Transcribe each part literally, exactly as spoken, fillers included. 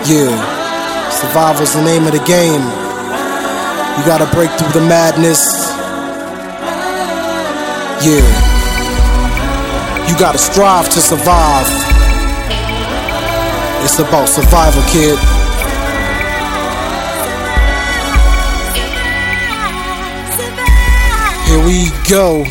Yeah, survival's the name of the game. You gotta break through the madness. Yeah, you gotta strive to survive. It's about survival, kid. Here we go.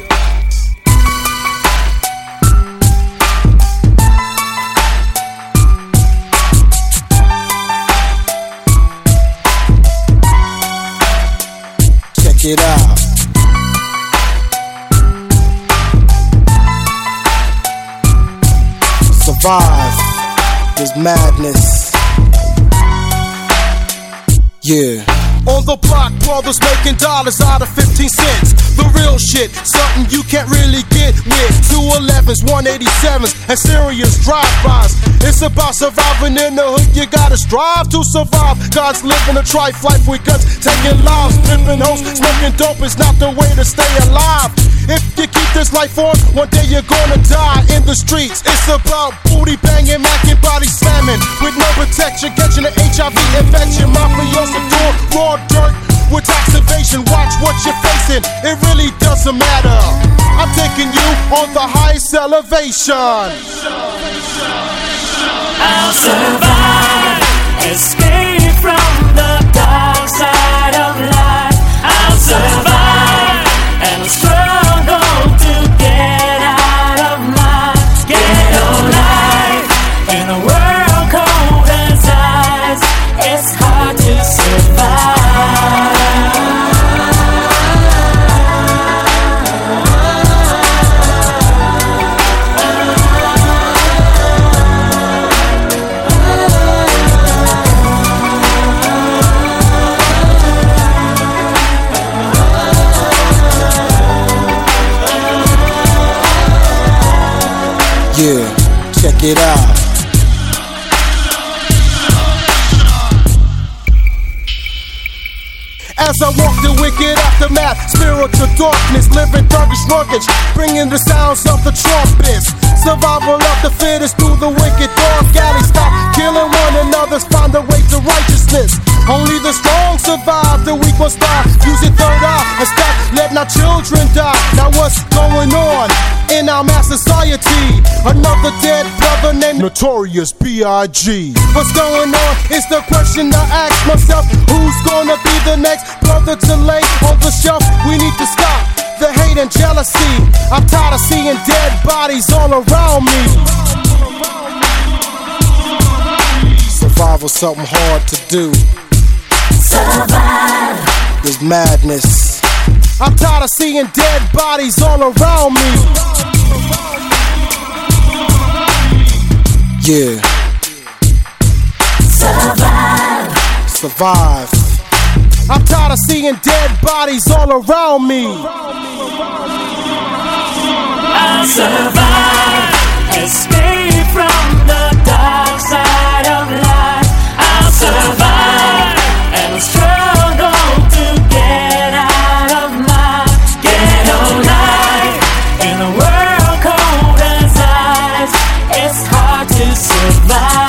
Check it out. Survive this madness. Yeah. On the block, brothers making dollars out of fifteen cents. The real shit, something you can't really get with. two elevens, one eighty-sevens, and serious drive-bys. It's about surviving in the hood, you gotta strive to survive. God's living a trife life with guns, taking lives, pimping hoes, smoking dope is not the way to stay alive. If you keep this life on, one day you're gonna die in the streets. It's about booty banging, macking, body slamming, with no protection, catching an H I V infection. Mafioso door, raw dirt with tax evasion. Watch what you're facing, it really doesn't matter. I'm taking you on the highest elevation. I'll survive, escape from the dark side of life. I'll survive and struggle to get out of my ghetto life. In a world cold as ice, it's hard to survive. Yeah, check it out. As I walk the wicked aftermath, spiritual darkness, living thuggish ruggage, bringing the sounds of the trumpets. Survival of the fittest through the wicked dark alley. Stop killing one another, find the way to righteousness. Only the strong survive, the weak must die. Use your third eye and stop letting our children die. Now what's going on in our mass society? Another dead brother named Notorious B I G What's going on is the question I ask myself. Who's gonna be the next brother to lay on the shelf? We need to stop the hate and jealousy. I'm tired of seeing dead bodies all around me. Survival's something hard to do. Survive this madness. I'm tired of seeing dead bodies all around me. Yeah. Survive Survive. I'm tired of seeing dead bodies all around me. I'll survive, escape from the dark side of life. I'll survive and struggle to get out of my ghetto life. In a world cold as ice, it's hard to survive.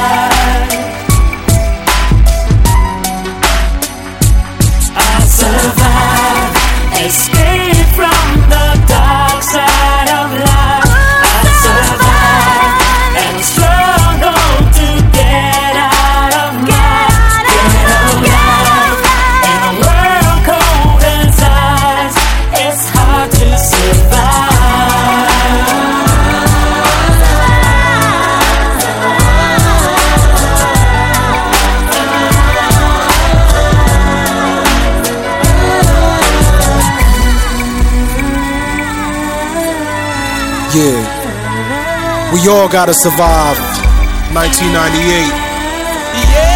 I'll survive, escape from the dark side of life. I'll survive and struggle to get out of my ghetto life. In a world cold as ice, it's hard to survive. Yeah, we all gotta survive. nineteen ninety-eight. Yeah.